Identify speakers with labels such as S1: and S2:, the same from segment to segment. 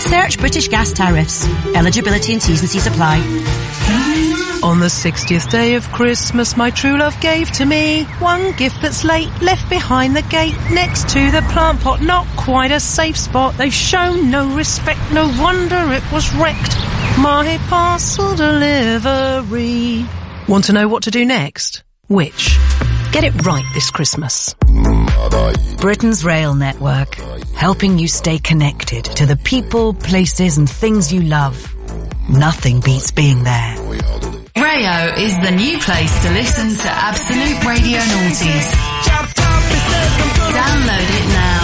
S1: Search British Gas tariffs. Eligibility and T's and C's apply.
S2: On the 60th day of Christmas, my true love gave to me one gift that's late, left behind the gate, next to the plant pot. Not quite a safe spot. They've shown no respect. No wonder it was wrecked. My parcel delivery. Want to know what to do next? Which? Get it right this Christmas.
S3: Britain's rail network, helping you stay connected to the people, places and things you love. Nothing beats being there.
S4: Rayo is the new place to listen to Absolute Radio Noughties. Download it now.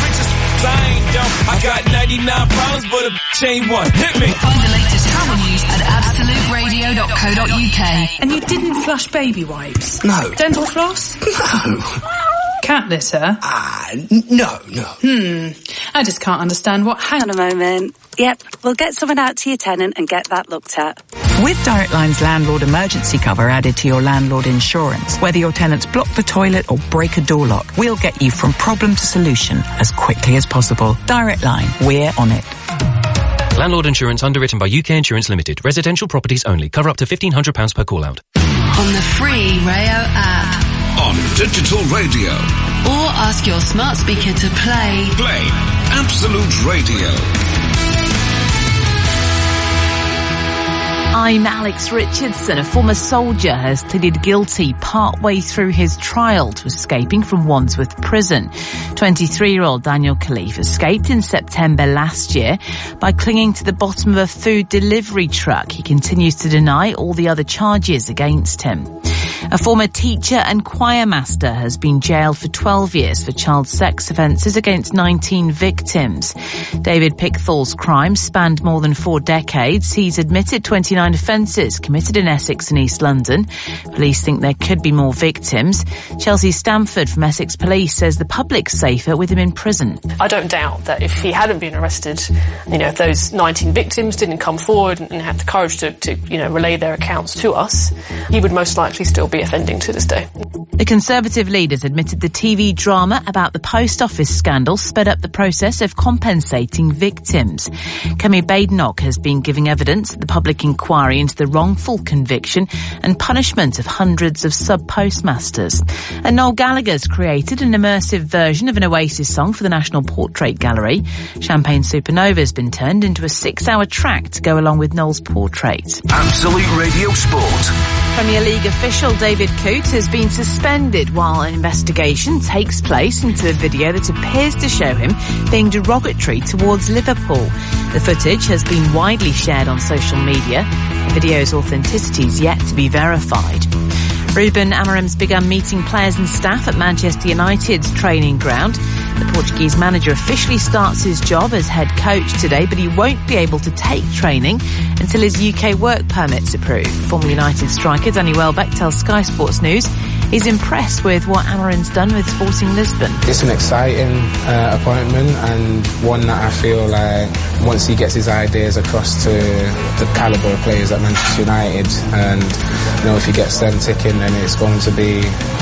S4: I got 99 problems, but a chain one. Hit me. Find the latest travel news at absoluteradio.co.uk.
S5: And you didn't flush baby wipes?
S6: No.
S5: Dental floss?
S6: No.
S5: Cat litter?
S6: No.
S5: I just can't understand what...
S7: Hang on a moment. Yep, we'll get someone out to your tenant and get that looked at.
S3: With Direct Line's landlord emergency cover added to your landlord insurance, whether your tenants block the toilet or break a door lock, we'll get you from problem to solution as quickly as possible. Direct Line, we're on it.
S8: Landlord insurance underwritten by UK Insurance Limited. Residential properties only. Cover up to £1,500 per call-out.
S4: On the free Rayo app.
S9: On digital radio.
S4: Or ask your smart speaker to play
S9: Absolute Radio.
S10: I'm Alex Richardson. A former soldier has pleaded guilty partway through his trial to escaping from Wandsworth Prison. 23-year-old Daniel Khalif escaped in September last year by clinging to the bottom of a food delivery truck. He continues to deny all the other charges against him. A former teacher and choir master has been jailed for 12 years for child sex offences against 19 victims. David Pickthall's crimes spanned more than 4 decades. He's admitted 29 offences committed in Essex and East London. Police think there could be more victims. Chelsea Stamford from Essex Police says the public's safer with him in prison.
S11: I don't doubt that if he hadn't been arrested, if those 19 victims didn't come forward and had the courage to relay their accounts to us, he would most likely still be offending to this day.
S10: The Conservative leaders admitted the TV drama about the post office scandal sped up the process of compensating victims. Kemi Badenoch has been giving evidence at the public inquiry into the wrongful conviction and punishment of hundreds of sub-postmasters. And Noel Gallagher's created an immersive version of an Oasis song for the National Portrait Gallery. Champagne Supernova has been turned into a 6-hour track to go along with Noel's portrait.
S9: Absolute Radio Sport.
S10: Premier League official David Coote has been suspended while an investigation takes place into a video that appears to show him being derogatory towards Liverpool. The footage has been widely shared on social media. The video's authenticity is yet to be verified. Ruben Amorim's begun meeting players and staff at Manchester United's training ground. The Portuguese manager officially starts his job as head coach today, but he won't be able to take training until his UK work permit's approved. Former United striker Danny Welbeck tells Sky Sports News he's impressed with what Amorim's done with Sporting Lisbon.
S12: It's an exciting appointment and one that I feel like once he gets his ideas across to the calibre of players at Manchester United, and if he gets them ticking, then it's going to be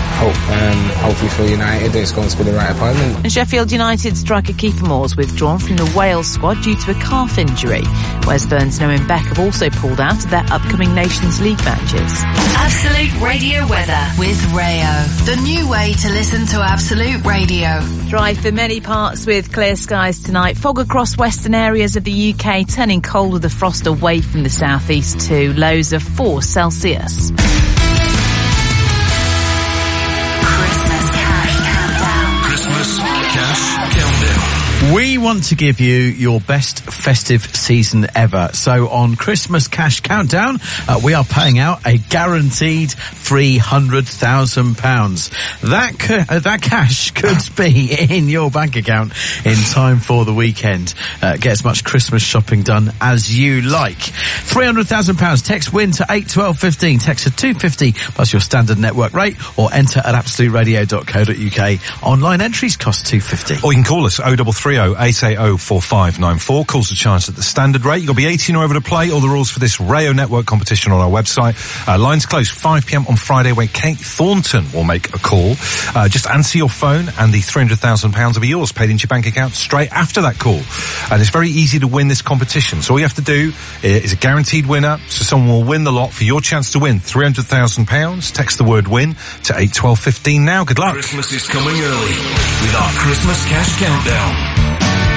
S12: hopefully for United it's going to be the right appointment.
S10: And Sheffield United striker Kiefer Moore's withdrawn from the Wales squad due to a calf injury. Wes Burns and Owen Beck have also pulled out of their upcoming Nations League matches.
S4: Absolute Radio weather with Rayo, the new way to listen to Absolute Radio.
S10: Dry for many parts with clear skies tonight. Fog across western areas of the UK, turning cold with the frost away from the southeast too. Lows of 4 Celsius.
S13: We want to give you your best festive season ever. So on Christmas Cash Countdown, we are paying out a guaranteed £300,000. That cash could be in your bank account in time for the weekend. Get as much Christmas shopping done as you like. £300,000. Text WIN to 81215. Text to 250 plus your standard network rate, or enter at absoluteradio.co.uk. Online entries cost £2.50.
S14: Or you can call us 0330
S6: 0880 4594. Calls are charged at the standard rate. You've got to be 18 or over to play. All the rules for this Rayo Network competition on our website. Lines closed 5 p.m. on Friday, where Kate Thornton will make a call. Just answer your phone and the £300,000 will be yours, paid into your bank account straight after that call. And it's very easy to win this competition. So all you have to do is a guaranteed winner. So someone will win the lot for your chance to win £300,000. Text the word win to 81215 now. Good luck.
S9: Christmas is coming early with our Christmas Cash Countdown.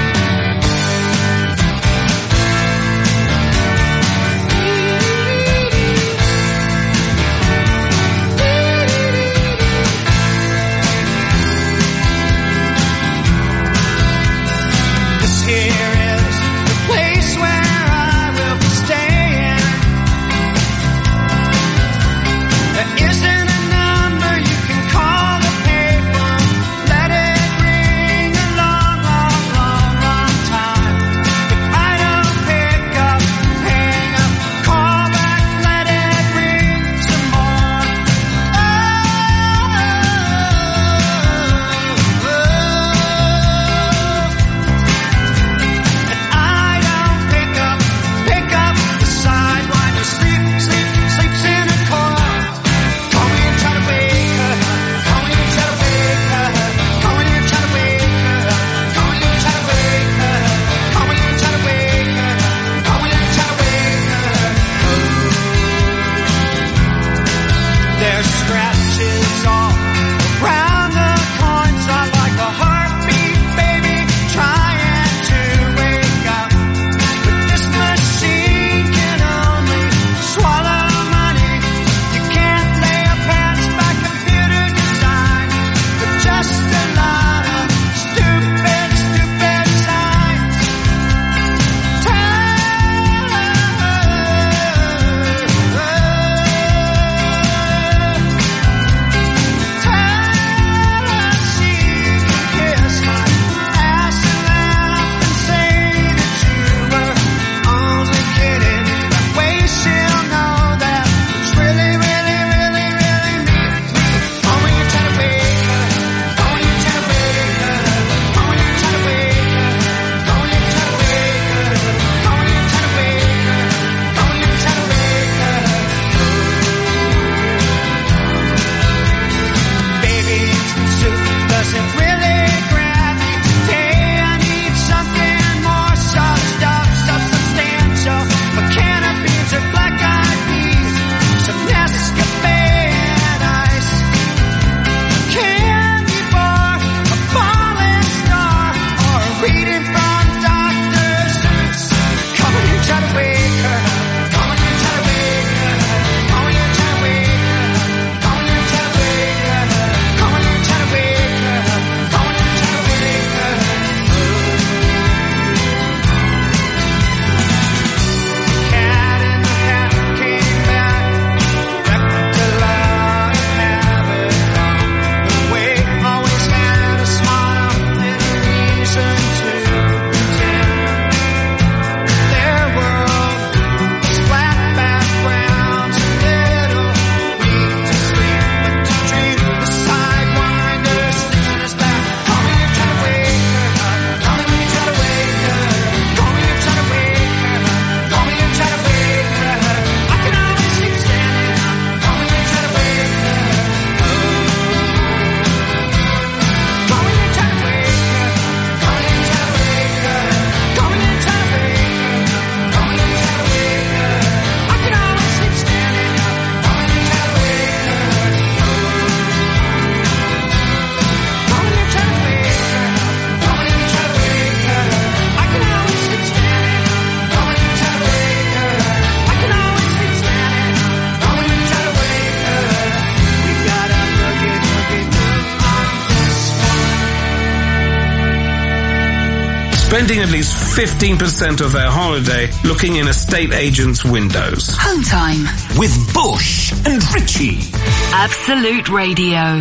S14: spending at least 15% of their holiday looking in estate agents' windows.
S15: Home time with Bush and Richie. Absolute Radio.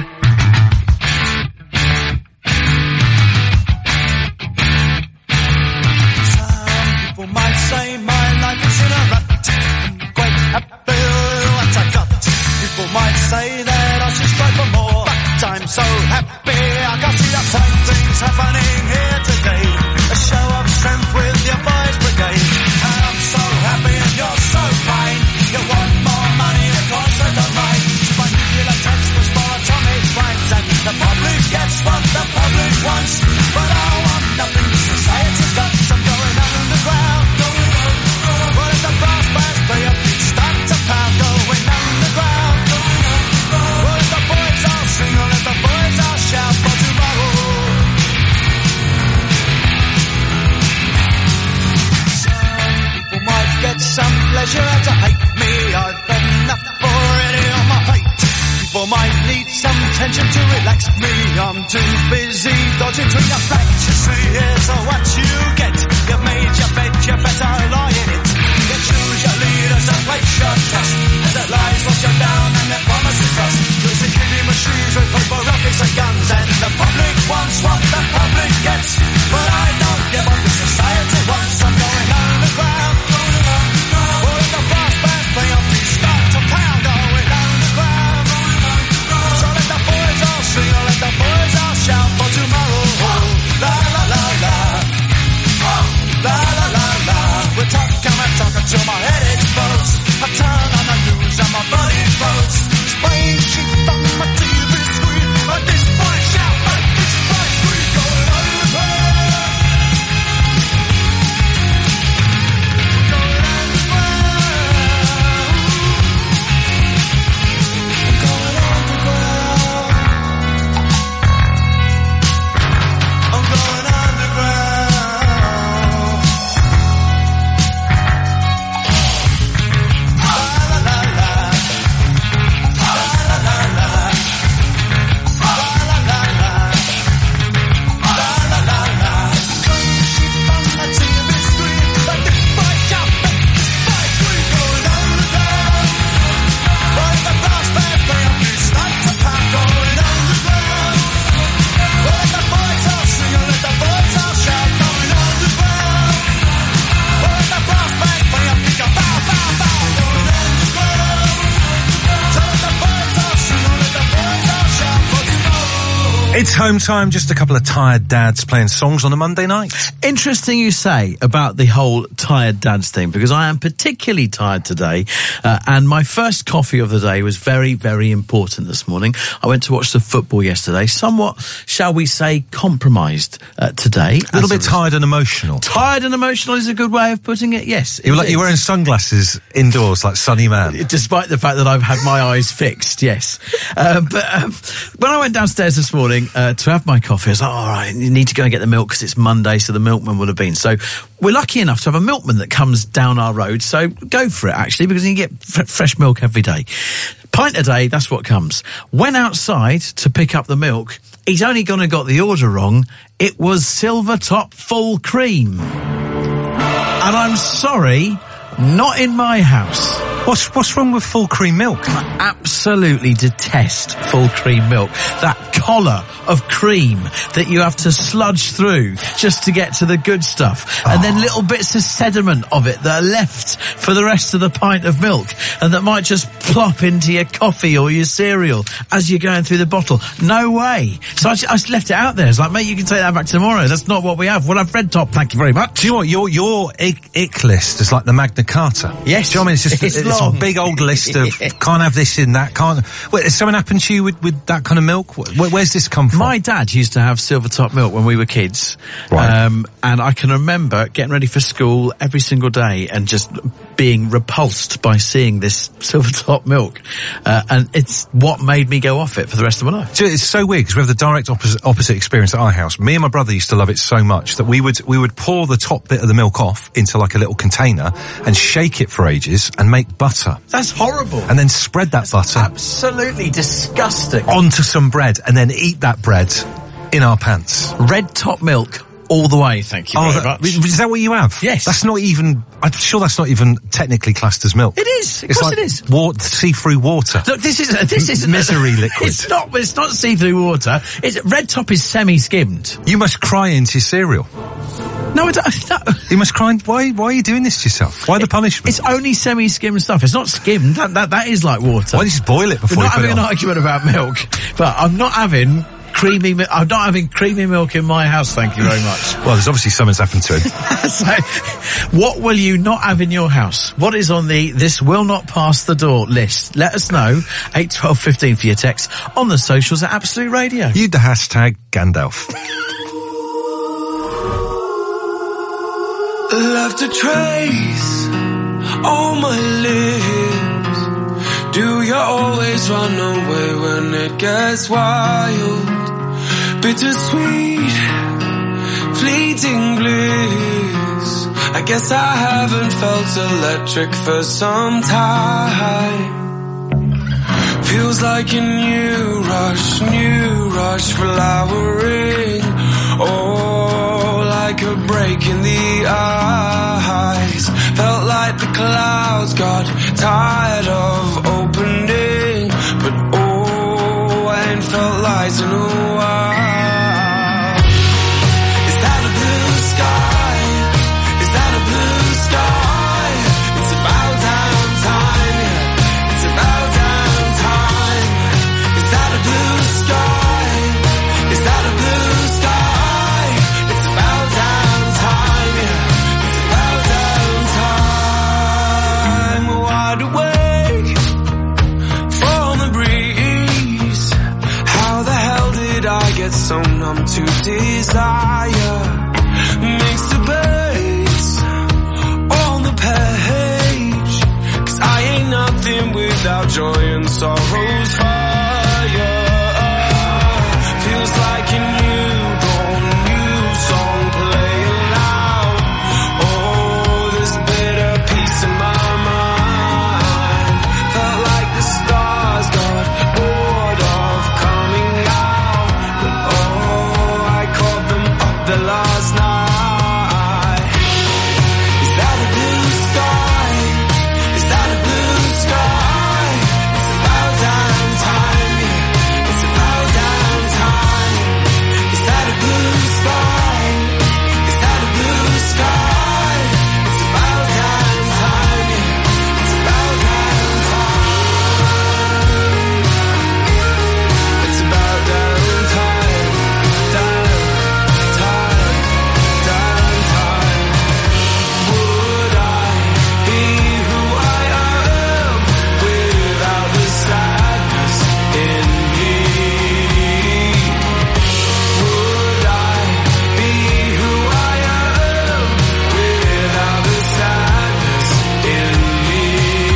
S16: People might say my life is in a rut. I'm quite happy with what I got. People might say that I should strive for more, but I'm so happy I can see the fine things happening here today. A People might need some tension to relax me. I'm too busy dodging between the facts. You see, here's what you get. You made your bed, you better lie in it. You choose your leaders and place your trust. And that lies wash you down and that promises trust. There's a killing machines with paper, rockets and guns. And the public wants what the public gets. But I don't give up the society wants. I'm going underground. Well, the brass bands play up, we start to pound. Going underground. So let the boys all sing, or let the boys all shout for tomorrow. La la la la. La la la la. We're talking and talking till my head explodes. I turn on the news and my body floats. Spraying sheep on my TV screen. But this boy shout, but this boy scream. Going underground. Going underground. Going underground. I'm going underground.
S6: It's home time, just a couple of tired dads playing songs on a Monday night.
S13: Interesting you say about the whole tired dads thing, because I am particularly tired today, and my first coffee of the day was very, very important this morning. I went to watch the football yesterday, somewhat, shall we say, compromised today.
S6: A little bit tired and emotional.
S13: Tired and emotional is a good way of putting it, yes.
S6: You're wearing sunglasses indoors like Sunny Man.
S13: Despite the fact that I've had my eyes fixed, yes. But when I went downstairs this morning to have my coffee, I was like, all right, you need to go and get the milk because it's Monday, so the milkman would have been. So we're lucky enough to have a milkman that comes down our road, so go for it, actually, because you can get fresh milk every day. Pint a day, that's what comes. Went outside to pick up the milk. He's only gone and got the order wrong. It was silver top full cream. And I'm sorry, not in my house.
S6: What's wrong with full cream milk?
S13: I absolutely detest full cream milk. That collar of cream that you have to sludge through just to get to the good stuff. And then little bits of sediment of it that are left for the rest of the pint of milk and that might just plop into your coffee or your cereal as you're going through the bottle. No way. So I just left it out there. It's like, mate, you can take that back tomorrow. That's not what we have. We'll have Red Top, thank you very much.
S6: Do you know what? Your ick list is like the Magna Carta.
S13: Yes.
S6: Do you know what I mean? It's a big old list of can't have this in that, can't... Wait, has something happened to you with that kind of milk? Where's this come from?
S13: My dad used to have silver top milk when we were kids.
S6: Right.
S13: And I can remember getting ready for school every single day and just being repulsed by seeing this silver top milk. And it's what made me go off it for the rest of my life.
S6: So it's so weird because we have the direct opposite experience at our house. Me and my brother used to love it so much that we would pour the top bit of the milk off into like a little container and shake it for ages and make butter.
S13: That's horrible.
S6: And then spread that butter
S13: absolutely disgusting
S6: onto some bread and then eat that bread in our pants.
S13: Red Top milk all the way, thank you very much.
S6: Is that what you have?
S13: Yes.
S6: That's not even, I'm sure that's not even technically classed as milk.
S13: It is. Of
S6: it's
S13: course
S6: like
S13: it is.
S6: See-through water.
S13: Look, this is
S6: misery liquid.
S13: It's not see-through water. Red Top is semi-skimmed.
S6: You must cry into your cereal.
S13: No, I don't. No.
S6: You must cry. Why are you doing this to yourself? Why the punishment?
S13: It's only semi-skimmed stuff. It's not skimmed. That is like water.
S6: Why don't you just boil it before you put it on?
S13: We're not having an argument about milk, but I'm not having creamy milk in my house, thank you very much.
S6: Well, there's obviously something's happened to it.
S13: So, what will you not have in your house? What is on the this will not pass the door list? Let us know. 8, 12, 15 for your text on the socials at Absolute Radio.
S6: Use the hashtag Gandalf.
S17: Left a trace on my lips. Do you always run away when it gets wild? Bittersweet, fleeting bliss. I guess I haven't felt electric for some time. Feels like a new rush flowering. Oh, like a break in the eyes. Felt like the clouds got tired of opening. But oh, I ain't felt light in a while. Is that a blue sky? Is that a blue sky? It's about damn time, yeah. It's about damn time. Is that a blue sky? Is that a blue sky? It's about damn time, yeah. It's about damn time. Wide awake from the breeze. How the hell did I get so numb to desire? Mixed debates on the page. 'Cause I ain't nothing without joy and sorrow's fire. Feels like a newborn, new song playing loud. Oh, this bitter peace in my mind. Felt like the stars got bored of coming out. But oh, I caught them up there last night. Is that a blue sky? Is that a blue sky? It's about damn time, yeah. It's about damn time. Is that a blue sky? Is that a blue sky? It's about damn time, yeah. It's about damn time. It's about damn time. Damn time. Damn time. Would I be who I am without the sadness in me? Would I be who I am without the sadness in me?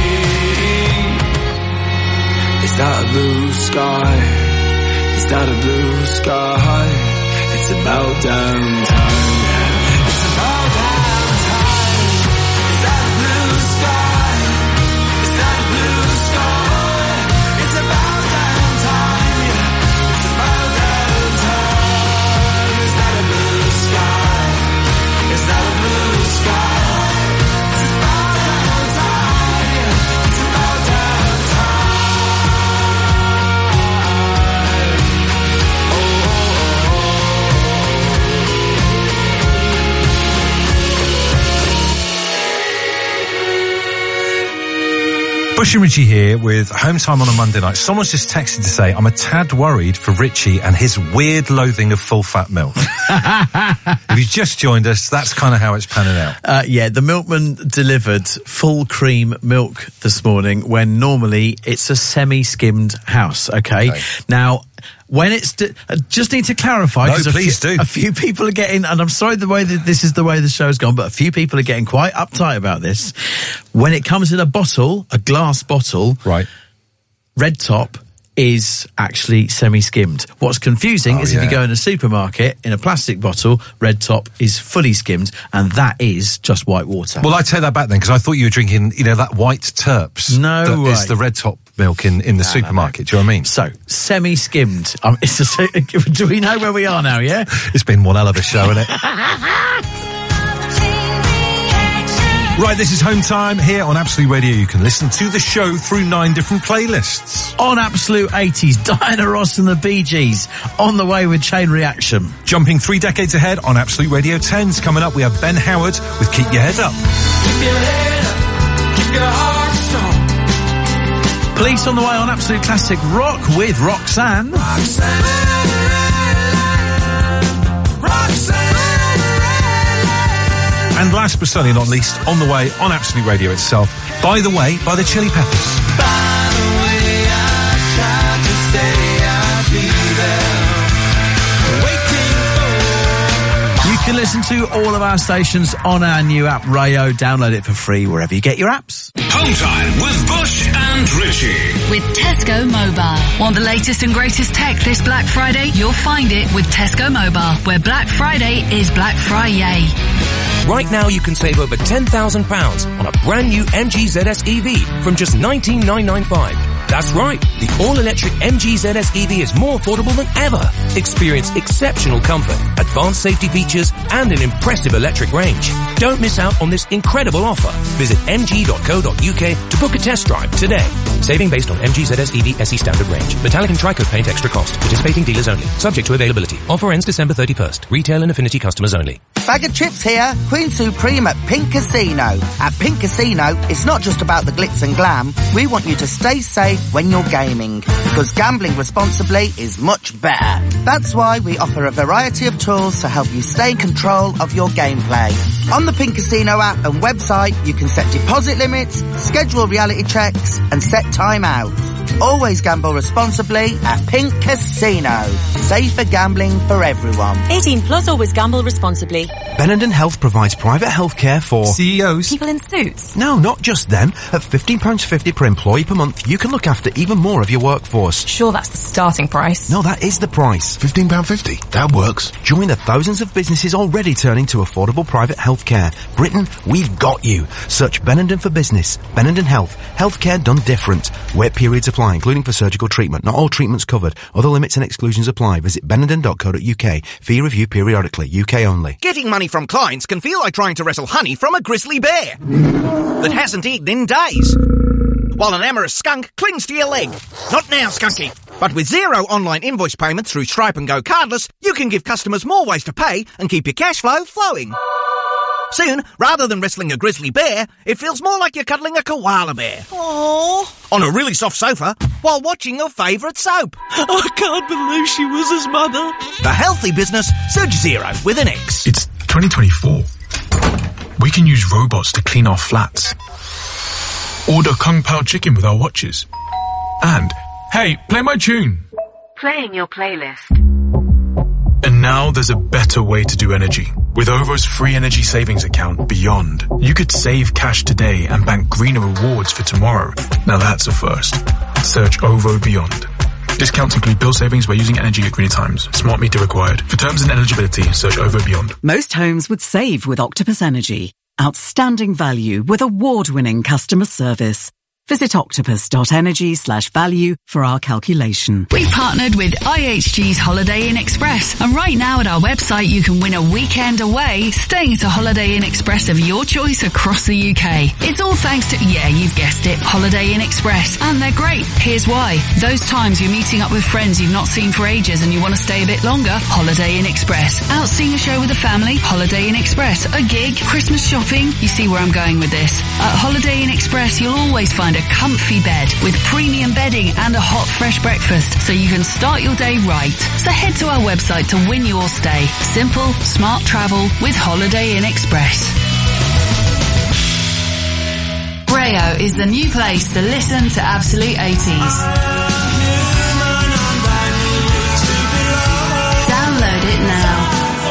S17: Is that a blue sky? Is that a blue sky? It's about damn time. It's about damn time. Is that a blue sky? Is that a blue sky? It's about damn time. Yeah. It's about damn time. Is that a blue sky? Is that a blue sky? It's about damn time. Yeah. It's about damn time.
S6: Bush and Richie here with Home Time on a Monday night. Someone's just texted to say, I'm a tad worried for Richie and his weird loathing of full-fat milk. If you've just joined us, that's kind of how it's panning out.
S13: Yeah, the milkman delivered full cream milk this morning when normally it's a semi-skimmed house, okay? Now, when it's... just need to clarify.
S6: No, please do.
S13: A few people are getting... And I'm sorry the way that this is the way the show's gone, but a few people are getting quite uptight about this. When it comes in a bottle, a glass bottle...
S6: Right.
S13: Red Top is actually semi-skimmed. What's confusing is if you go in a supermarket, in a plastic bottle, Red Top is fully skimmed, and that is just white water.
S6: Well, I take that back then, because I thought you were drinking, you know, that white Terps.
S13: No
S6: that
S13: way.
S6: is the Red Top milk in the supermarket. Do you know what I mean?
S13: So, semi-skimmed. Do we know where we are now, yeah?
S6: It's been one hell of a show, isn't it? Right, this is Home Time here on Absolute Radio. You can listen to the show through 9 different playlists.
S13: On Absolute 80s, Diana Ross and the Bee Gees, On the Way with Chain Reaction.
S6: Jumping 3 decades ahead on Absolute Radio 10s. Coming up, we have Ben Howard with Keep Your Head Up.
S16: Keep your head up, keep your heart strong.
S13: Police on the way on Absolute Classic Rock with Roxanne.
S6: And last but certainly not least, on the way on Absolute Radio itself, By the Way by the Chili Peppers.
S13: You can listen to all of our stations on our new app, Rayo. Download it for free wherever you get your apps.
S9: Home Time with Bush and Richie.
S18: With Tesco Mobile. Want the latest and greatest tech this Black Friday? You'll find it with Tesco Mobile, where Black Friday is Black Friday.
S8: Right now you can save over £10,000 on a brand new MG ZS EV from just $19,995. That's right. The all-electric MG ZS EV is more affordable than ever. Experience exceptional comfort, advanced safety features, and an impressive electric range. Don't miss out on this incredible offer. Visit mg.co.uk to book a test drive today. Saving based on MG ZS EV SE standard range. Metallic and tri-coat paint extra cost. Participating dealers only. Subject to availability. Offer ends December 31st. Retail and Affinity customers only.
S19: Bag of chips here. Queen Supreme at Pink Casino. At Pink Casino, it's not just about the glitz and glam. We want you to stay safe when you're gaming, because gambling responsibly is much better. That's why we offer a variety of tools to help you stay in control of your gameplay. On the Pink Casino app and website, you can set deposit limits, schedule reality checks, and set time out. Always gamble responsibly at Pink Casino. Safer gambling for everyone.
S20: 18 plus, always gamble responsibly.
S21: Benenden Health provides private healthcare for
S22: CEOs.
S20: People in suits.
S21: No, not just them. At £15.50 per employee per month, you can look after even more of your workforce.
S20: Sure, that's the starting price.
S21: No, that is the price.
S22: £15.50. That works.
S21: Join the thousands of businesses already turning to affordable private healthcare. Britain, we've got you. Search Benenden for business. Benenden Health. Healthcare done different. Wait periods apply, including for surgical treatment. Not all treatments covered. Other limits and exclusions apply. Visit benenden.co.uk. Fee review periodically. UK only.
S23: Getting money from clients can feel like trying to wrestle honey from a grizzly bear that hasn't eaten in days, while an amorous skunk clings to your leg. Not now, Skunky. But with zero online invoice payment through Stripe and Go Cardless, you can give customers more ways to pay and keep your cash flow flowing. Soon, rather than wrestling a grizzly bear, it feels more like you're cuddling a koala bear. Aww. On a really soft sofa, while watching your favourite soap.
S24: I can't believe she was his mother.
S23: The healthy business, Surge Zero, with an X.
S22: It's 2024. We can use robots to clean our flats. Order Kung Pao chicken with our watches. And, hey, play my tune.
S25: Playing your playlist.
S22: And now there's a better way to do energy. With OVO's free energy savings account, Beyond, you could save cash today and bank greener rewards for tomorrow. Now that's a first. Search OVO Beyond. Discounts include bill savings by using energy at greener times. Smart meter required. For terms and eligibility, search OVO Beyond.
S26: Most homes would save with Octopus Energy. Outstanding value with award-winning customer service. Visit octopus.energy/value for our calculation.
S18: We've partnered with IHG's Holiday Inn Express, and right now at our website you can win a weekend away staying at a Holiday Inn Express of your choice across the UK. It's all thanks to, yeah, you've guessed it, Holiday Inn Express, and they're great. Here's why. Those times you're meeting up with friends you've not seen for ages and you want to stay a bit longer, Holiday Inn Express. Out seeing a show with the family, Holiday Inn Express. A gig, Christmas shopping, you see where I'm going with this. At Holiday Inn Express you'll always find a comfy bed with premium bedding and a hot fresh breakfast so you can start your day right. So head to our website to win your stay. Simple, smart travel with Holiday Inn Express. Brayo is the new place to listen to Absolute 80s. Download it now.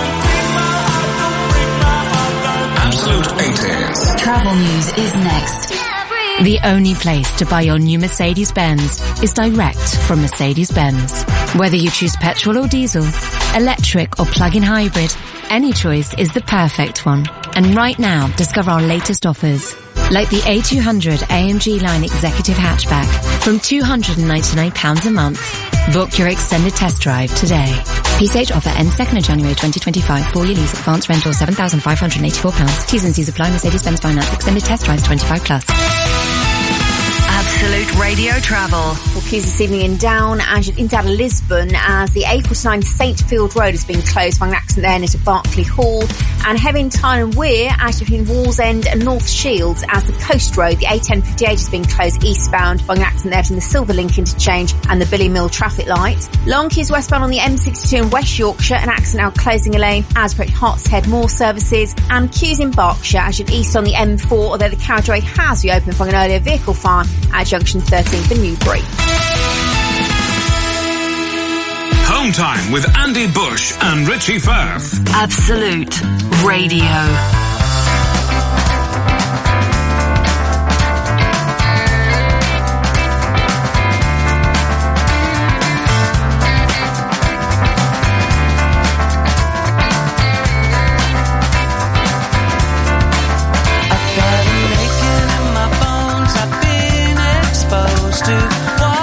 S9: Absolute 80s.
S27: Travel news is next. The only place to buy your new Mercedes-Benz is direct from Mercedes-Benz. Whether you choose petrol or diesel, electric or plug-in hybrid, any choice is the perfect one. And right now, discover our latest offers. Like the A200 AMG Line Executive Hatchback from £299 a month. Book your extended test drive today. PCH offer ends 2nd of January 2025. 4-year lease, advance rental £7,584. T's and C's apply. Mercedes-Benz Finance. Extended test drives 25 plus.
S18: Absolute Radio Travel.
S28: Well, queues this evening in Down and into out of Lisbon as the A49 Saintfield Road has been closed following an accident there near to Berkeley Hall, and heavy in Tyne and Weir out between Wallsend and North Shields as the Coast Road, the A1058 has been closed eastbound following an accident there between the Silverlink interchange and the Billy Mill traffic light. Long queues westbound on the M62 in West Yorkshire, an accident now closing a lane as per Hartshead Moor services, and queues in Berkshire as you're east on the M4, although the carriageway has reopened following an earlier vehicle fire at Junction 13 for Newbury.
S9: Home Time with Andy Bush and Richie Firth.
S18: Absolute Radio.
S16: To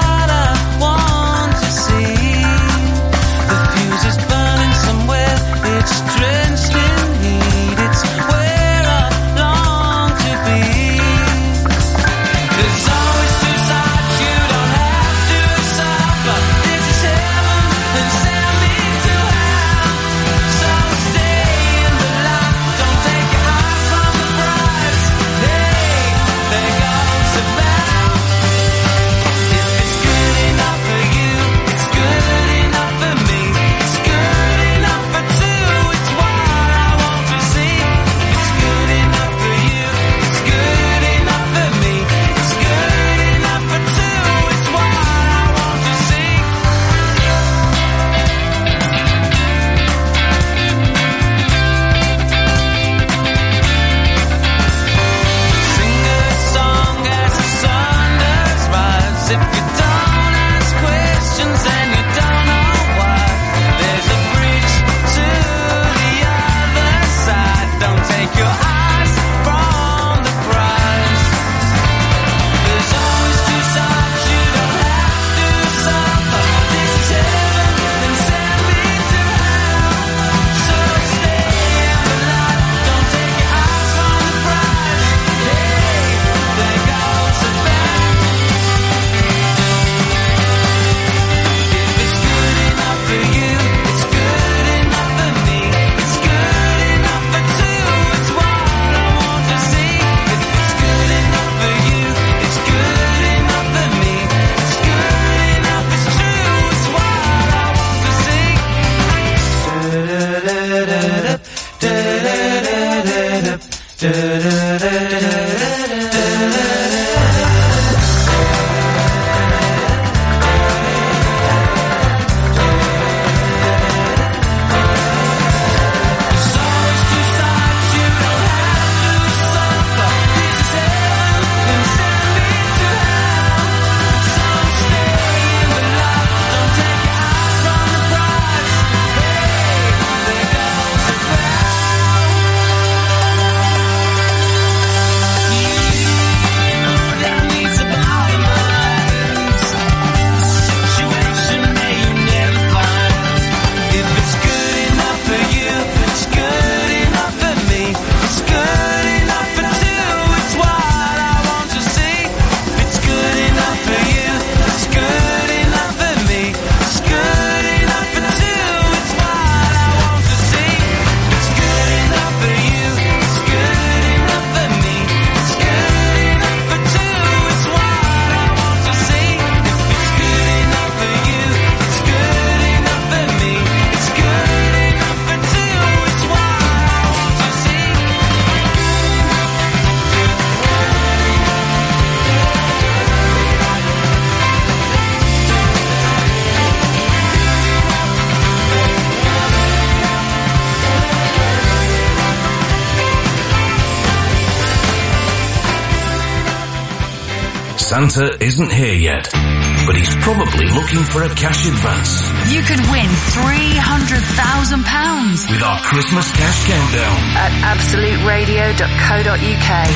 S8: Santa isn't here yet, but he's probably looking for a cash advance.
S18: You could win £300,000
S8: with our Christmas cash countdown
S18: at absoluteradio.co.uk.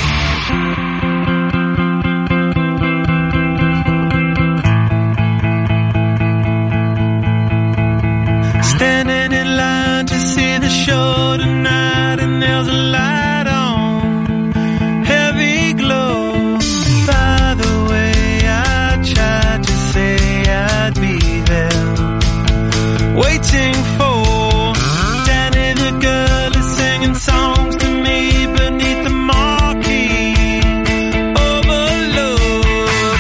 S16: Standing in line to see the show tonight, and there's a light on, heavy glow. By the way, I tried to say I'd be there, waiting for Danny the girl is singing songs to me beneath the marquee. Overload.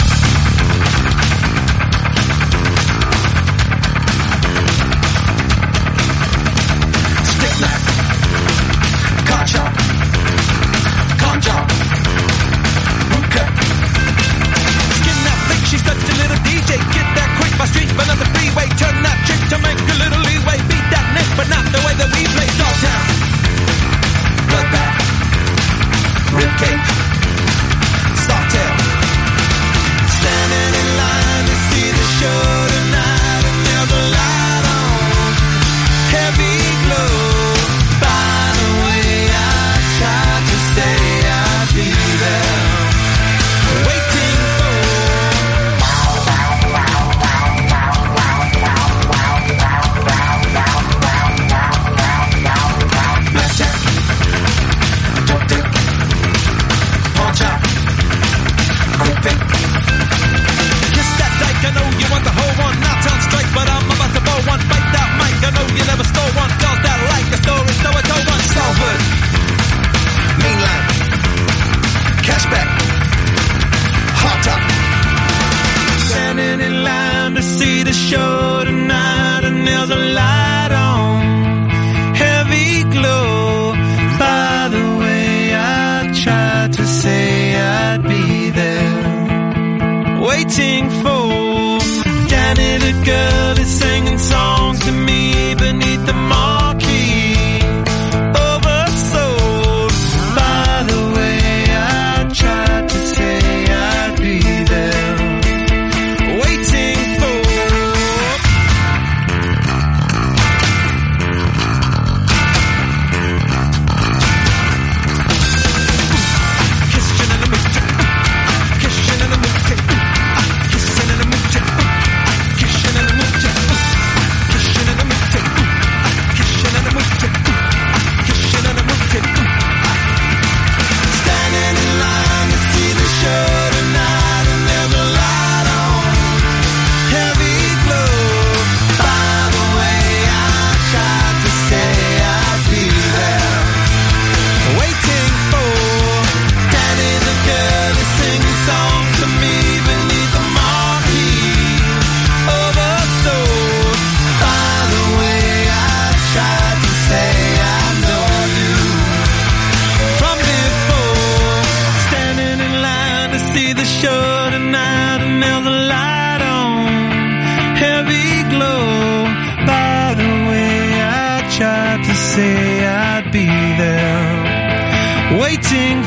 S16: Stick knife, cut chop, con chop, root cut. Skin that flick, she's such a little DJ. Get that quick by street, but on the freeway. Turn that trick to make a little leeway. Beat that nick, but not the way that we play. Dogtown, bloodbath, ribcage, softail. Standing in line to see the show tonight, and there's a light on, heavy glow. By the way, I tried to say I'd be there, waiting for. Blackjack, dope dick, pawn chop, quick pick. Kiss that dyke, I know you want the whole one. Not on strike, but I'm about to blow one. Bite that mic, I know you never stole one. Girls that like the story, so I told one. Salford, mainline, cashback, hot top. Standing in line to see the show tonight, and there's a light on, heavy glow. By the way, I tried to say I'd be there, waiting for Danny the girl is singing songs to me beneath the marquee. Oversold. By the way, I tried to say I'd be there, waiting for. Kissing in the moochie, kissing in the moochie, kissing in the moochie, kissing in the moochie.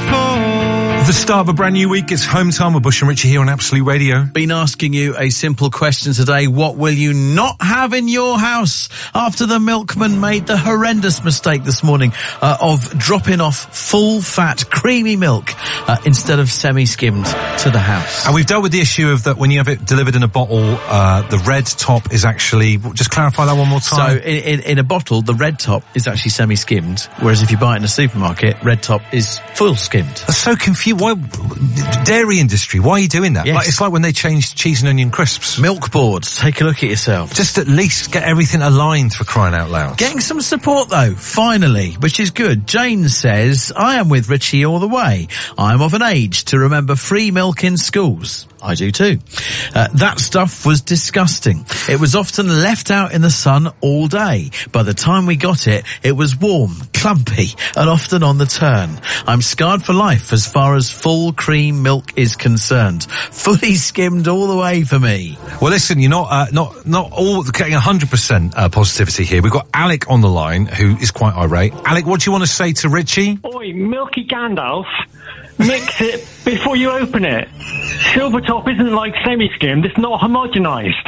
S6: The start of a brand new week. It's Home Time with Bush and Richie here on Absolute Radio.
S13: Been asking you a simple question today. What will you not have in your house after the milkman made the horrendous mistake this morning of dropping off full-fat, creamy milk instead of semi-skimmed to the house?
S6: And we've dealt with the issue of that when you have it delivered in a bottle, the red top is actually... Just clarify that one more time.
S13: So in a bottle, the red top is actually semi-skimmed, whereas if you buy it in a supermarket, red top is full-skimmed.
S6: That's so confused. Why, dairy industry, why are you doing that?
S13: Yes.
S6: Like, it's like when they changed cheese and onion crisps.
S13: Milk boards, take a look at yourself.
S6: Just at least get everything aligned, for crying out loud.
S13: Getting some support though, finally, which is good. Jane says, I am with Richie all the way. I am of an age to remember free milk in schools. I do too. That stuff was disgusting. It was often left out in the sun all day. By the time we got it, it was warm, clumpy, and often on the turn. I'm scarred for life as far as full cream milk is concerned. Fully skimmed all the way for me.
S6: Well, listen, you're not all getting 100% positivity here. We've got Alec on the line, who is quite irate. Alec, what do you want to say to Richie?
S1: Oi, Milky Gandalf. Mix it before you open it. Silver top isn't like semi-skimmed, it's not homogenised.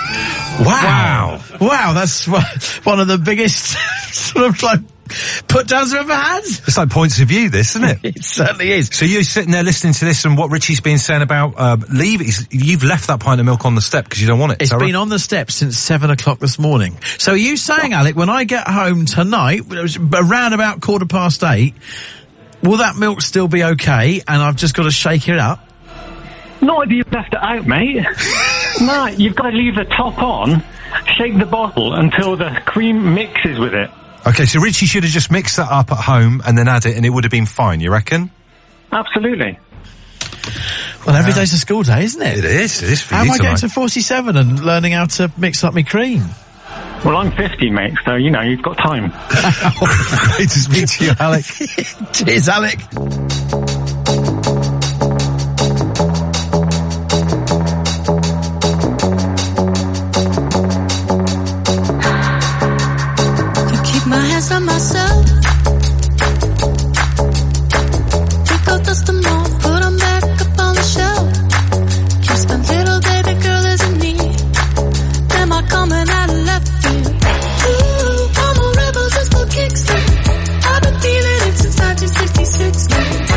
S13: Wow, that's one of the biggest sort of like put-downs I've ever had.
S6: It's like points of view, this, isn't it?
S13: It certainly is.
S6: So you're sitting there listening to this and what Richie's been saying about you've left that pint of milk on the step because you don't want it.
S13: It's been on the step since 7 o'clock this morning. So are you saying, Alec, when I get home tonight, it was around about 8:15, will that milk still be okay and I've just got to shake it up?
S1: Not if you've left it out, mate. No, you've got to leave the top on, shake the bottle until the cream mixes with it.
S6: Okay, so Richie should have just mixed that up at home and then add it and it would have been fine, you reckon?
S1: Absolutely.
S13: Well, every day's a school day, isn't it?
S6: It is for you tonight.
S13: How am I getting to 47 and learning how to mix up my cream?
S1: Well, I'm 50, mate, so, you've got time.
S6: Great to speak to you, Alec.
S13: Cheers, Alec.
S2: My hands on myself. Pick up, dust them off, put them back up on the shelf. Kiss my little baby girl is in need. Am I coming out of left field? Ooh, I'm a rebel just for kicks. I've been feeling it since 1966.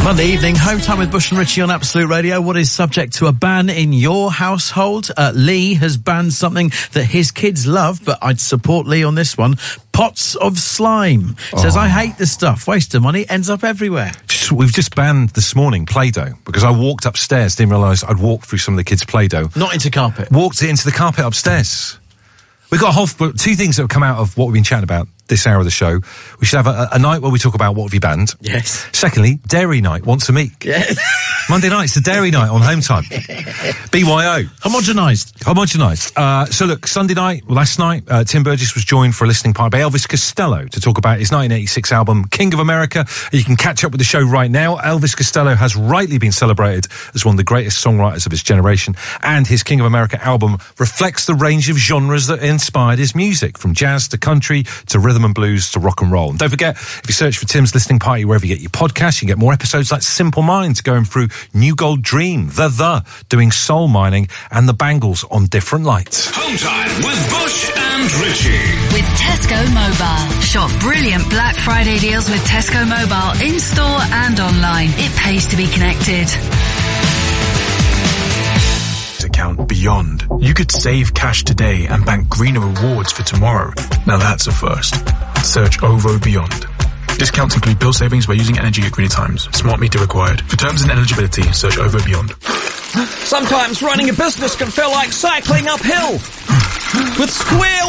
S13: Monday evening, home time with Bush and Richie on Absolute Radio. What is subject to a ban in your household? Lee has banned something that his kids love, but I'd support Lee on this one. Pots of slime. Says, I hate this stuff. Waste of money, ends up everywhere.
S6: We've just banned this morning Play-Doh because I walked upstairs, didn't realise I'd walked through some of the kids' Play-Doh.
S13: Not into carpet.
S6: Walked it into the carpet upstairs. We've got two things that have come out of what we've been chatting about this hour of the show. We should have a night where we talk about what have you banned.
S13: Yes.
S6: Secondly, dairy night once a week.
S13: Yes.
S6: Monday night's the dairy night on Home Time. BYO. Homogenised. So look, Sunday night, last night, Tim Burgess was joined for a listening party by Elvis Costello to talk about his 1986 album, King of America. You can catch up with the show right now. Elvis Costello has rightly been celebrated as one of the greatest songwriters of his generation, and his King of America album reflects the range of genres that inspired his music, from jazz to country to rhythm and blues to rock and roll. And don't forget, if you search for Tim's listening party wherever you get your podcasts, you can get more episodes like Simple Minds going through New Gold Dream, The doing soul mining, and the Bangles on Different Lights.
S9: Home Time with Bush and Richie.
S18: With Tesco Mobile. Shop brilliant Black Friday deals with Tesco Mobile in-store and online. It pays to be connected.
S22: Account beyond. You could save cash today and bank greener rewards for tomorrow. Now that's a first. Search OVO Beyond. Discounts include bill savings by using energy at greener times. Smart meter required. For terms and eligibility, search OVO Beyond.
S3: Sometimes running a business can feel like cycling uphill with square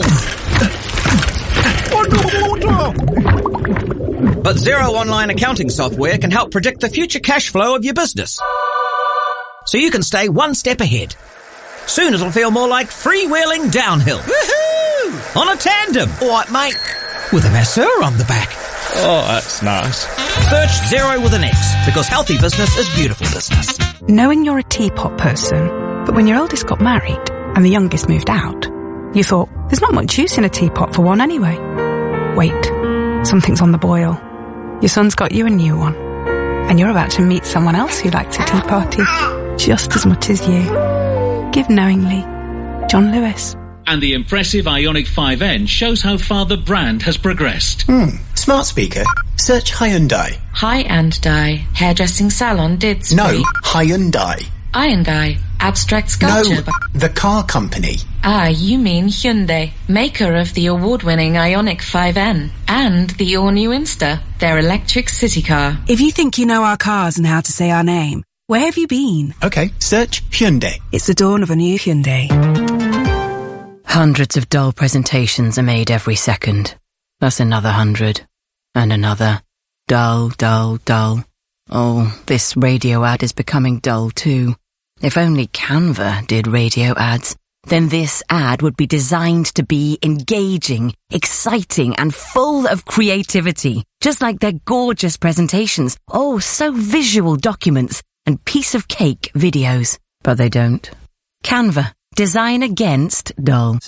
S3: wheels. But Xero online accounting software can help predict the future cash flow of your business, so you can stay one step ahead. Soon it'll feel more like freewheeling downhill. Woohoo! On a tandem. All right, mate. With a masseur on the back. Oh, that's nice. Search Xero with an X, because healthy business is beautiful business.
S4: Knowing you're a teapot person, but when your eldest got married and the youngest moved out, you thought, there's not much use in a teapot for one anyway. Wait, something's on the boil. Your son's got you a new one, and you're about to meet someone else who likes a tea party just as much as you. Give knowingly. John Lewis.
S5: And the impressive Ionic 5N shows how far the brand has progressed.
S7: Smart speaker. Search Hyundai.
S27: Hyundai. Hairdressing salon did
S7: No, Hyundai.
S27: Hyundai. Abstract sculpture.
S7: No, the car company.
S27: Ah, you mean Hyundai, maker of the award-winning Ionic 5N and the all-new Insta, their electric city car.
S10: If you think you know our cars and how to say our name, where have you been?
S7: Okay, search Hyundai.
S10: It's the dawn of a new Hyundai.
S27: Hundreds of dull presentations are made every second. That's another 100. And another. Dull, dull, dull. Oh, this radio ad is becoming dull too. If only Canva did radio ads, then this ad would be designed to be engaging, exciting, and full of creativity. Just like their gorgeous presentations. Oh, so visual documents and piece of cake videos. But they don't. Canva. Design against dull.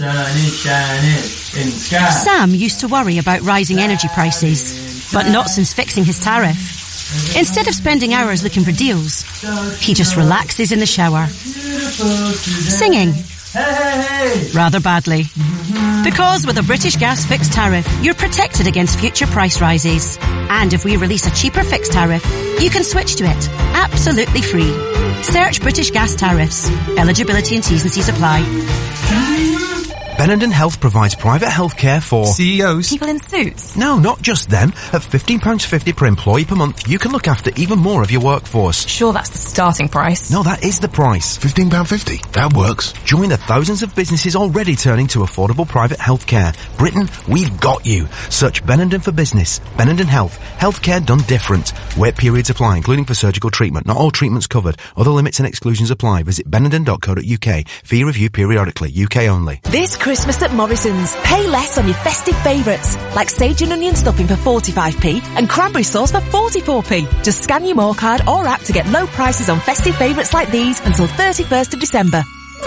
S11: Sam used to worry about rising energy prices, but not since fixing his tariff. Instead of spending hours looking for deals, he just relaxes in the shower, singing rather badly. Because with a British Gas fixed tariff, you're protected against future price rises. And if we release a cheaper fixed tariff, you can switch to it absolutely free. Search British Gas tariffs. Eligibility and T's and C's apply.
S21: Benenden Health provides private healthcare for CEOs.
S4: People in suits.
S21: No, not just them. At £15.50 per employee per month, you can look after even more of your workforce.
S4: Sure, that's the starting price.
S21: No, that is the price.
S22: £15.50. That works.
S21: Join the thousands of businesses already turning to affordable private healthcare. Britain, we've got you. Search Benenden for Business. Benenden Health. Healthcare done different. Wait periods apply, including for surgical treatment. Not all treatments covered. Other limits and exclusions apply. Visit benenden.co.uk. Fee review periodically. UK only.
S12: This Christmas at Morrison's, pay less on your festive favourites, like sage and onion stuffing for 45p and cranberry sauce for 44p. Just scan your More card or app to get low prices on festive favourites like these until 31st of December.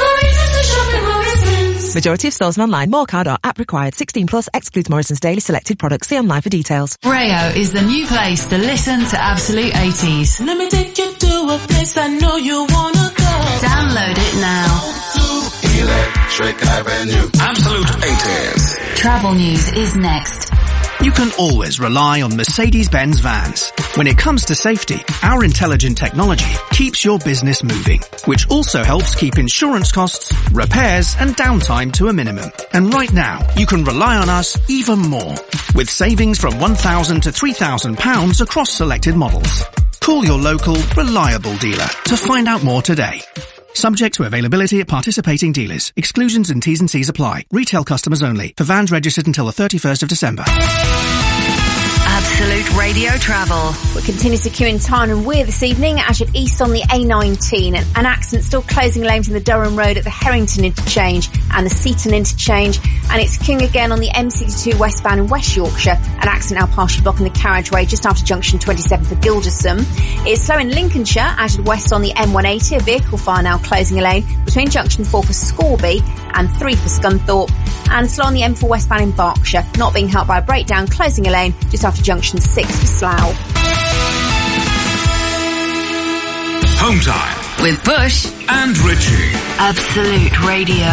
S12: Majority of stores and online. More card or app required. 16 plus excludes Morrison's daily selected products. See online for details.
S18: Rayo is the new place to listen to Absolute 80s.
S11: Let me take you to a place I know you wanna go.
S18: Download it now.
S9: Electric Avenue. Absolute 80s.
S18: Travel news is next.
S23: You can always rely on Mercedes-Benz vans.
S14: When it comes to safety, our intelligent technology keeps your business moving, which also helps keep insurance costs, repairs and downtime to a minimum. And right now, you can rely on us even more, with savings from £1,000 to £3,000 across selected models. Call your local, reliable dealer to find out more today. Subject to availability at participating dealers. Exclusions and T's and C's apply. Retail customers only. For vans registered until the 31st of December.
S18: Absolute Radio Travel.
S28: We continue to queue in Tyne and Wear this evening as you're east on the A19. An accident still closing lanes in the Durham Road at the Harrington interchange and the Seaton interchange. And it's queuing again on the M62 westbound in West Yorkshire. An accident now partially blocking the carriageway just after junction 27 for Gilderson. It's slow in Lincolnshire as you're west on the M180. A vehicle fire now closing a lane between junction 4 for Scorby and 3 for Scunthorpe. And slow on the M4 westbound in Berkshire, not being helped by a breakdown, closing a lane just after junction 6 for Slough.
S9: Home Time
S18: with Bush
S9: and Richie.
S18: Absolute Radio.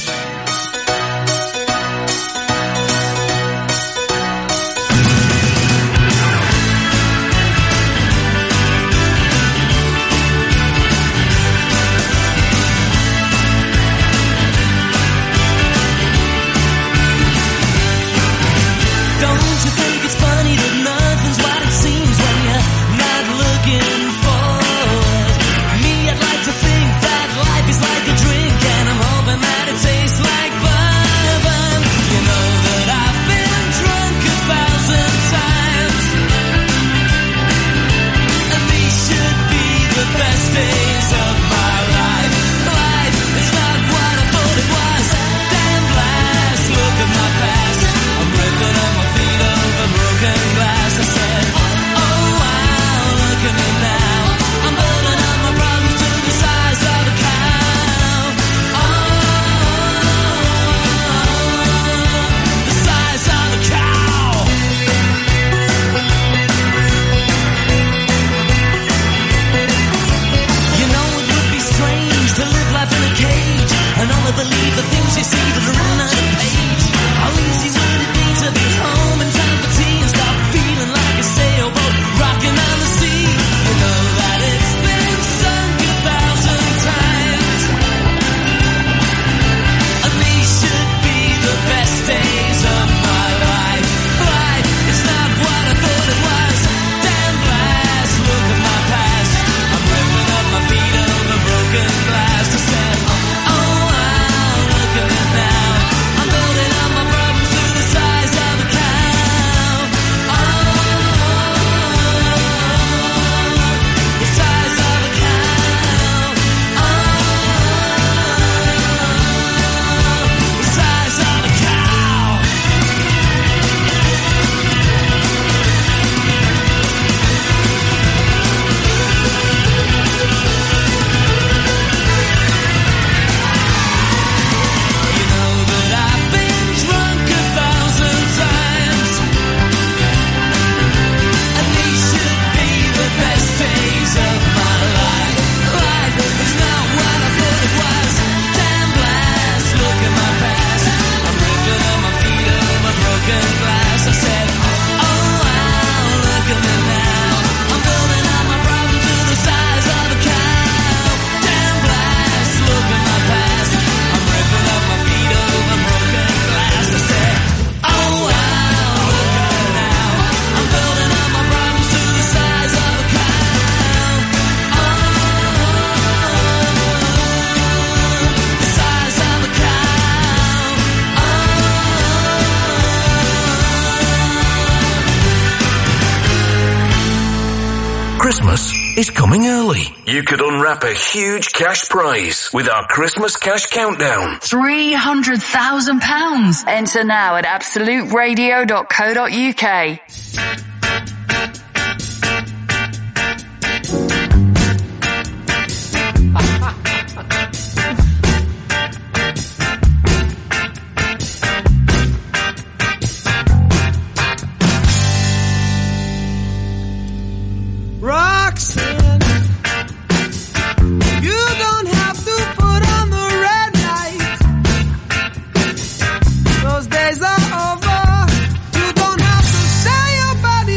S8: Christmas is coming early. You could unwrap a huge cash prize with our Christmas Cash Countdown.
S18: £300,000. Enter now at absoluteradio.co.uk.
S16: Roxanne, you don't have to put on the red light. Those days are over. You don't have to sell your body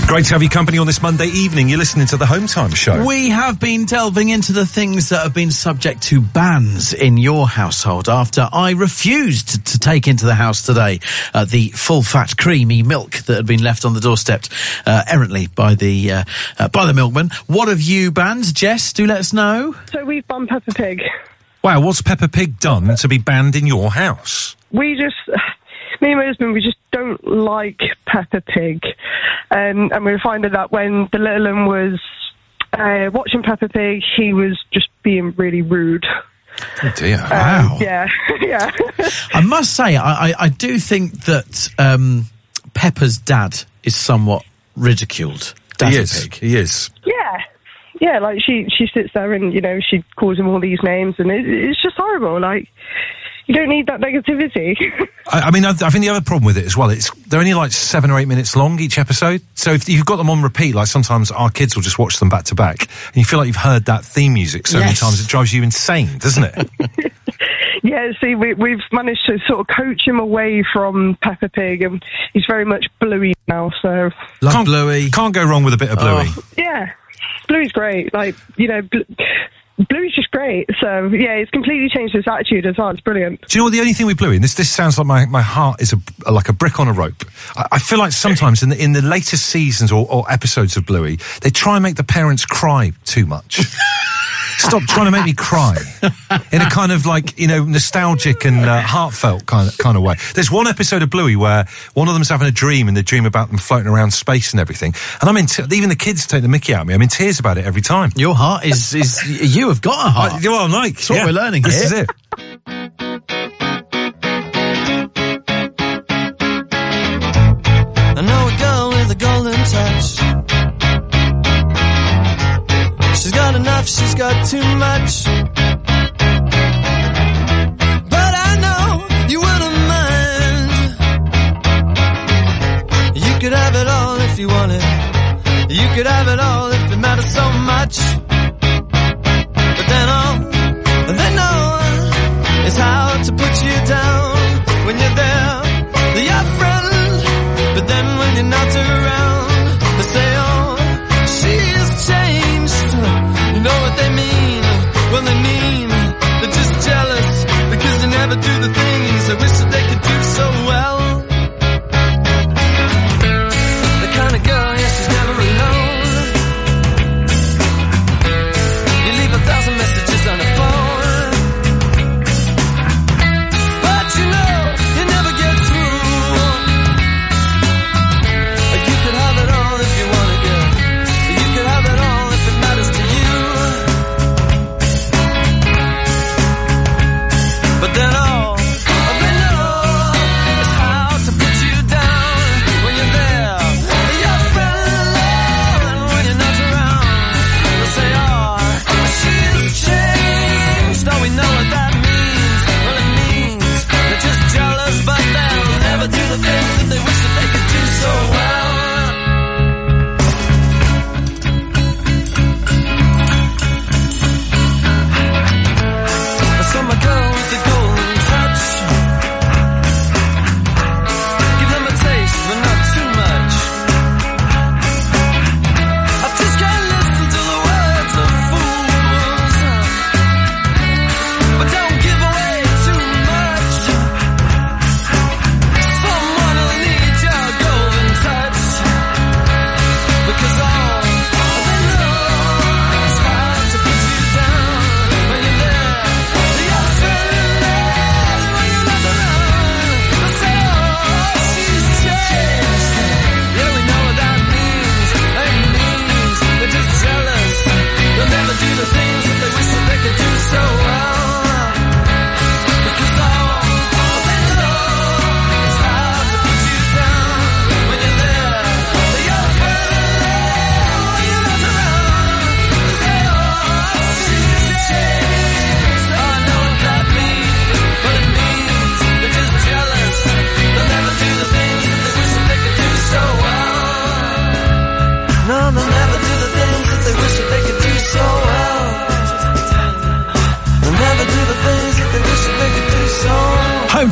S6: Great to have your company on this Monday evening. You're listening to the Home Time Show.
S13: We have been delving into the things that have been subject to bans in your household after I refused to take into the house today the full-fat, creamy milk that had been left on the doorstep errantly by the milkman. What have you banned? Jess, do let us know.
S1: So we've banned Peppa Pig.
S6: Wow, what's Peppa Pig done to be banned in your house?
S1: Me and my husband, we just don't like Peppa Pig. And we were finding that when the little one was watching Peppa Pig, he was just being really rude.
S6: Oh dear, wow.
S1: Yeah.
S13: I must say, I do think that Peppa's dad is somewhat ridiculed.
S6: He is.
S1: Yeah, like she sits there and, you know, she calls him all these names and it's just horrible. Like, you don't need that negativity.
S6: I mean, I think the other problem with it as well, they're only like 7 or 8 minutes long each episode. So if you've got them on repeat, like sometimes our kids will just watch them back to back, and you feel like you've heard that theme music so many times it drives you insane, doesn't it?
S1: Yeah, see, we've managed to sort of coach him away from Peppa Pig, and he's very much Bluey now, so...
S13: Love Bluey.
S6: Can't go wrong with a bit of Bluey.
S1: Yeah, Bluey's great. Like, you know... Bluey's just great, so yeah, it's completely changed his attitude as well. It's brilliant.
S6: Do you know what the only thing with Bluey, and this sounds like my heart is like a brick on a rope. I feel like sometimes in the latest seasons or episodes of Bluey, they try and make the parents cry too much. Stop trying to make me cry in a kind of like, you know, nostalgic and heartfelt kind of way. There's one episode of Bluey where one of them's having a dream and they dream about them floating around space and everything. And even the kids take the mickey out of me. I'm in tears about it every time.
S13: Your heart is you have got a heart.
S6: Well, I'm like,
S13: that's what we're learning
S6: this
S13: here.
S6: Is it.
S16: I know a girl with a golden touch. She's got enough, she's got too much. But I know you wouldn't mind. You could have it all if you wanted. You could have it all if it matters so much. But then all they know is how to put you down. When you're there, they're your friend. But then when you're not around, they say, oh, she's changed. You know what they mean? Well, they mean they're just jealous because they never do the things they wish that they could do so well. The kind of girl, yeah, she's never alone. You leave 1,000 messages on the phone, but you know you never get through. You could have it all if you want it, girl. You could have it all if it matters to you. But then all they know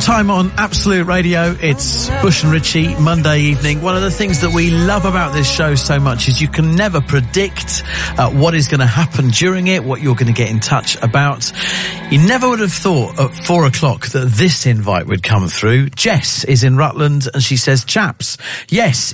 S13: Time on Absolute Radio. It's Bush and Richie, Monday evening. One of the things that we love about this show so much is you can never predict what is going to happen during it, what you're going to get in touch about. You never would have thought at 4 o'clock that this invite would come through. Jess is in Rutland and she says, chaps, yes,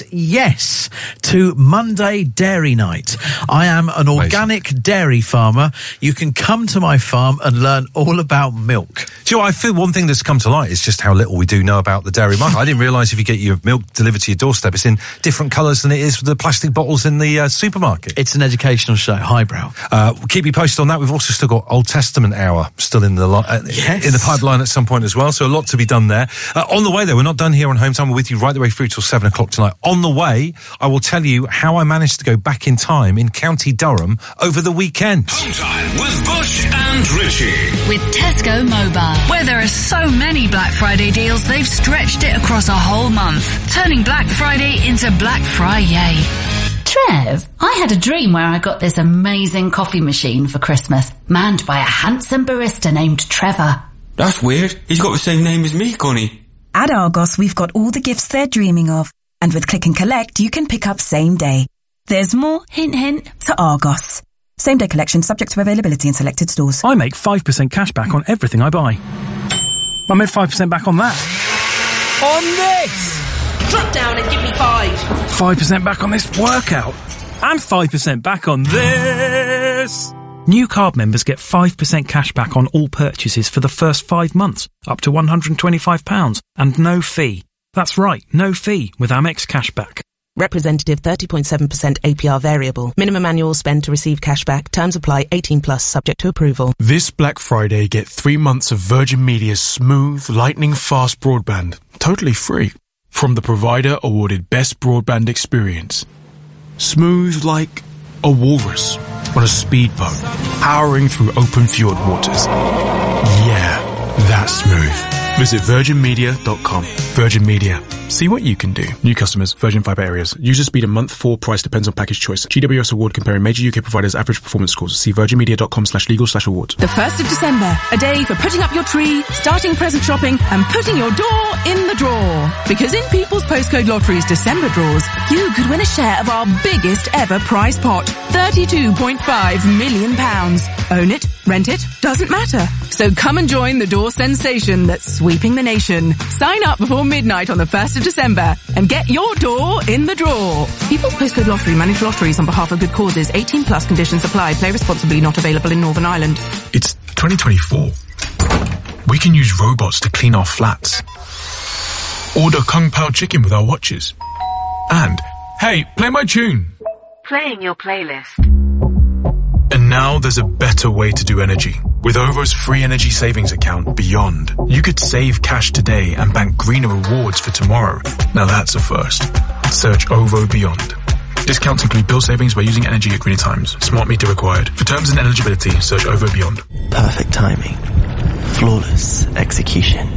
S13: to Monday Dairy Night. I am an organic dairy farmer. You can come to my farm and learn all about milk.
S6: Do you know, I feel one thing that's come to light is just how little we do know about the dairy market. I didn't realise if you get your milk delivered to your doorstep, it's in different colours than it is for the plastic bottles in the supermarket.
S13: It's an educational show, highbrow.
S6: We'll keep you posted on that. We've also still got Old Testament Hour still in the in the pipeline at some point as well, so a lot to be done there. On the way, though, we're not done here on Home Time. We're with you right the way through till 7 o'clock tonight. On the way, I will tell you how I managed to go back in time in County Durham over the weekend.
S9: Home Time with Bush and Richie.
S18: With Tesco Mobile, where there are so many Black Friday deals, they've stretched it across a whole month, turning Black Friday into Black Friday.
S2: Trev, I had a dream where I got this amazing coffee machine for Christmas, manned by a handsome barista named Trevor.
S15: That's weird. He's got the same name as me, Connie.
S10: At Argos, we've got all the gifts they're dreaming of. And with Click and Collect, you can pick up same day. There's more, hint hint, to Argos. Same day collection subject to availability in selected stores.
S17: I make 5% cash back on everything I buy. I made 5% back on that.
S19: On this! Drop down and give me 5.
S17: 5% back on this workout. And 5% back on this. New card members get 5% cash back on all purchases for the first 5 months, up to £125, and no fee. That's right, no fee with Amex Cashback.
S20: Representative 30.7% APR variable. Minimum annual spend to receive cashback. Terms apply. 18 plus subject to approval.
S22: This Black Friday, get 3 months of Virgin Media's smooth, lightning fast broadband. Totally free. From the provider awarded Best Broadband Experience. Smooth like a walrus on a speedboat, powering through open fjord waters. Yeah, that's smooth. Visit virginmedia.com. Virgin Media. See what you can do. New customers, Virgin Fibre areas. User speed a month, 4 price depends on package choice. GWS award comparing major UK providers' average performance scores. See virginmedia.com/legal/awards.
S10: The 1st of December, a day for putting up your tree, starting present shopping, and putting your door in the drawer. Because in People's Postcode Lottery's December draws, you could win a share of our biggest ever prize pot, £32.5 million. Own it, rent it, doesn't matter. So come and join the door sensation that's sweeping the nation. Sign up before midnight on the 1st of December and get your door in the draw. People's Postcode Lottery manage lotteries on behalf of good causes. 18 plus conditions apply. Play responsibly. Not available in Northern Ireland.
S22: It's 2024. We can use robots to clean our flats. Order Kung Pao chicken with our watches. And, hey, play my tune.
S24: Playing your playlist.
S22: And now there's a better way to do energy. With OVO's free energy savings account, Beyond, you could save cash today and bank greener rewards for tomorrow. Now that's a first. Search OVO Beyond. Discounts include bill savings by using energy at greener times. Smart meter required. For terms and eligibility, search OVO Beyond.
S25: Perfect timing. Flawless execution.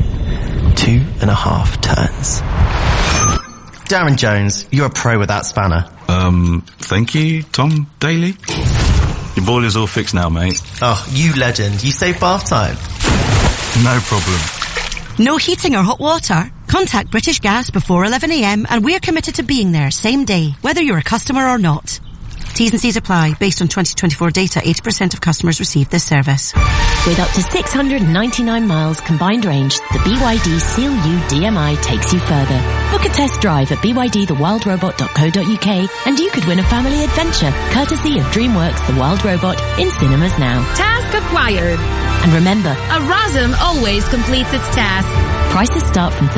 S25: 2.5 turns. Darren Jones, you're a pro with that spanner.
S26: Thank you, Tom Daly. Your boiler's all fixed now, mate.
S25: Oh, you legend. You save bath time.
S26: No problem.
S11: No heating or hot water? Contact British Gas before 11 a.m. and we're committed to being there same day, whether you're a customer or not. T's and C's apply. Based on 2024 data, 80% of customers receive this service.
S27: With up to 699 miles combined range, the BYD Seal U DMI takes you further. Book a test drive at bydthewildrobot.co.uk and you could win a family adventure, courtesy of DreamWorks The Wild Robot in cinemas now.
S29: Task acquired.
S27: And remember,
S29: a RASM always completes its task.
S27: Prices start from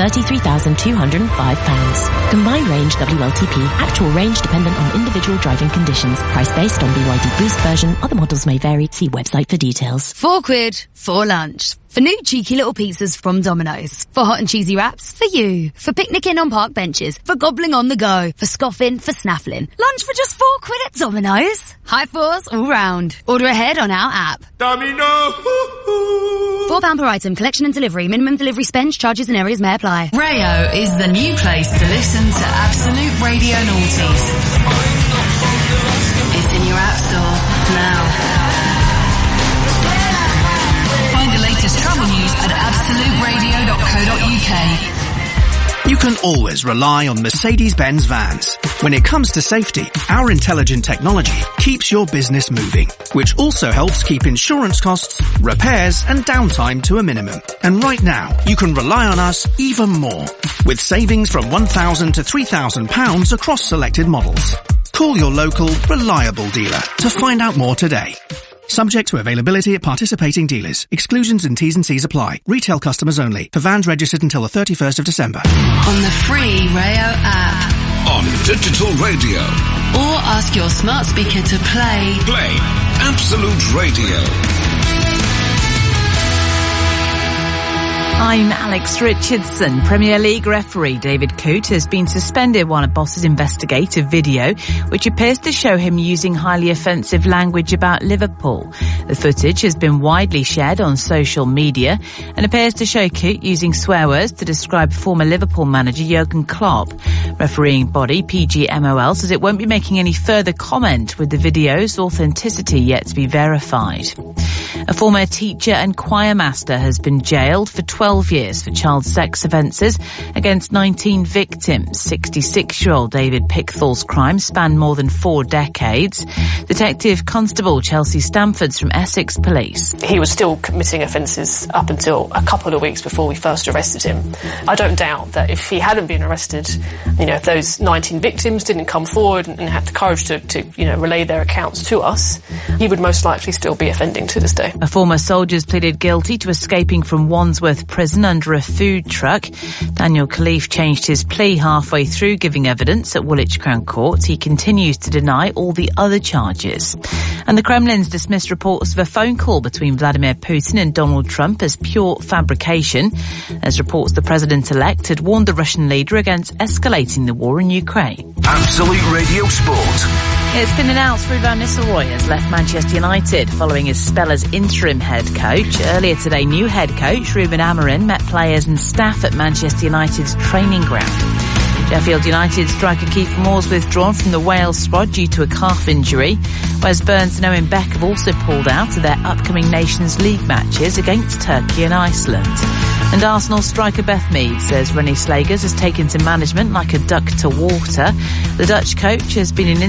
S27: £33,205. Combined range WLTP. Actual range dependent on individual driving conditions. Price based on BYD Boost version. Other models may vary. See website for details.
S29: £4 for lunch. For new cheeky little pizzas from Domino's. For hot and cheesy wraps, for you. For picnicking on park benches. For gobbling on the go. For scoffing, for snaffling. Lunch for just £4 at Domino's. High fours all round. Order ahead on our app.
S16: Domino!
S29: £4 per item. Collection and delivery. Minimum delivery spend, charges and areas may apply.
S18: Rayo is the new place to listen to Absolute Radio Noughties. It's in your app store now. Find the latest travel news at absoluteradio.co.uk. UK.
S3: You can always rely on Mercedes-Benz vans. When it comes to safety, our intelligent technology keeps your business moving, which also helps keep insurance costs, repairs and downtime to a minimum. And right now, you can rely on us even more, with savings from £1,000 to £3,000 across selected models. Call your local, reliable dealer to find out more today. Subject to availability at participating dealers. Exclusions and T's and C's apply. Retail customers only. For vans registered until the 31st of December.
S18: On the free Rayo app.
S9: On digital radio.
S18: Or ask your smart speaker to play.
S9: Play Absolute Radio.
S4: I'm Alex Richardson. Premier League referee David Coote has been suspended while a boss investigates a video which appears to show him using highly offensive language about Liverpool. The footage has been widely shared on social media and appears to show Coote using swear words to describe former Liverpool manager Jurgen Klopp. Refereeing body PGMOL says it won't be making any further comment, with the video's authenticity yet to be verified. A former teacher and choir master has been jailed for 12 years for child sex offences against 19 victims. 66-year-old David Pickthall's crime spanned more than 4 decades. Detective Constable Chelsea Stamfords from Essex Police.
S5: He was still committing offences up until a couple of weeks before we first arrested him. I don't doubt that if he hadn't been arrested, if those 19 victims didn't come forward and had the courage to relay their accounts to us, he would most likely still be offending to this day.
S4: A former soldier's pleaded guilty to escaping from Wandsworth Prison under a food truck. Daniel Khalif changed his plea halfway through giving evidence at Woolwich Crown Court. He continues to deny all the other charges. And the Kremlin's dismissed reports of a phone call between Vladimir Putin and Donald Trump as pure fabrication, as reports the president-elect had warned the Russian leader against escalating the war in Ukraine.
S9: Absolute Radio Sport.
S4: It's been announced Ruud Nistelrooy has left Manchester United following his spell as interim head coach. Earlier today, new head coach Ruben Amorim met players and staff at Manchester United's training ground. Sheffield United striker Keith Moore's withdrawn from the Wales squad due to a calf injury. Wes Burns and Owen Beck have also pulled out of their upcoming Nations League matches against Turkey and Iceland. And Arsenal striker Beth Mead says René Slagers has taken to management like a duck to water. The Dutch coach has been in